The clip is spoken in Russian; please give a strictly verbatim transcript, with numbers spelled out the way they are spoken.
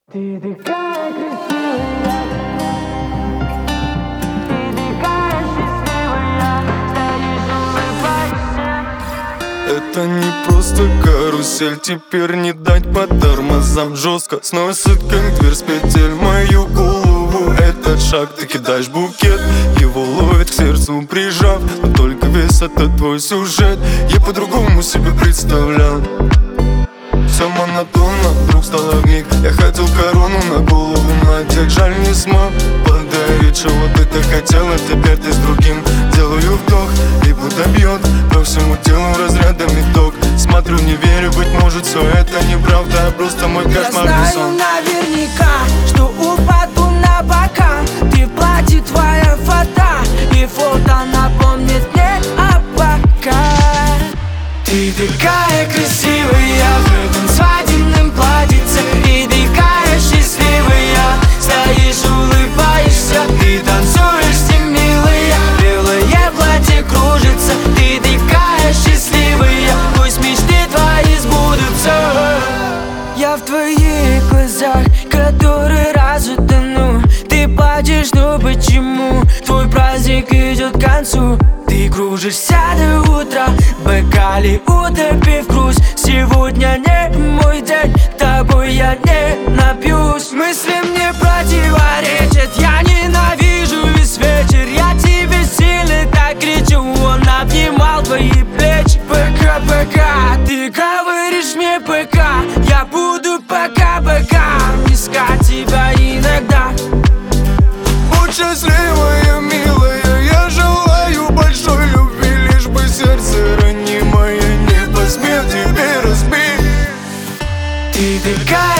Ты такая красивая, ты такая счастливая, стоишь, улыбаешься. Это не просто карусель, теперь не дать по тормозам. Жестко сносит, как дверь с петель, мою голову. Этот шаг, ты кидаешь букет, его ловит к сердцу прижав. Но только весь этот твой сюжет я по-другому себе представлял. Все монотонно, вдруг стало вмиг. Я хотел корону на голову надеть, жаль не смог подарить, чего ты так хотела. Теперь ты с другим. Делаю вдох, и будто бьет по всему телу разрядами ток. Смотрю, не верю, быть может все это неправда, а просто мой кошмарный сон. Я знаю наверняка, что упаду на бока. Ты в платье, твоя фото, и фото напомнит мне о пока. Ты такая красивая в этом свадебном платьице, и такая счастливая, стоишь, улыбаешься. Ты танцуешь, все милые, белое платье кружится. Ты такая счастливая, пусть мечты твои сбудутся. Я в твоих глазах который раз утону. Ты плачешь, но почему? Твой праздник идет к концу. Ты кружишься до утра, в бокале утопив грусть. Сегодня не мой день, тобой я не напьюсь. Мысли мне противоречат, я ненавижу весь вечер. Я тебе сильно так кричу, он обнимал твои плечи. Пока-пока, ты говоришь мне пока, я буду пока-пока искать тебя иногда. Будь счастливая, милая, я желаю большой любви, лишь бы сердце ранимое не посмел тебе разбить. Ты такая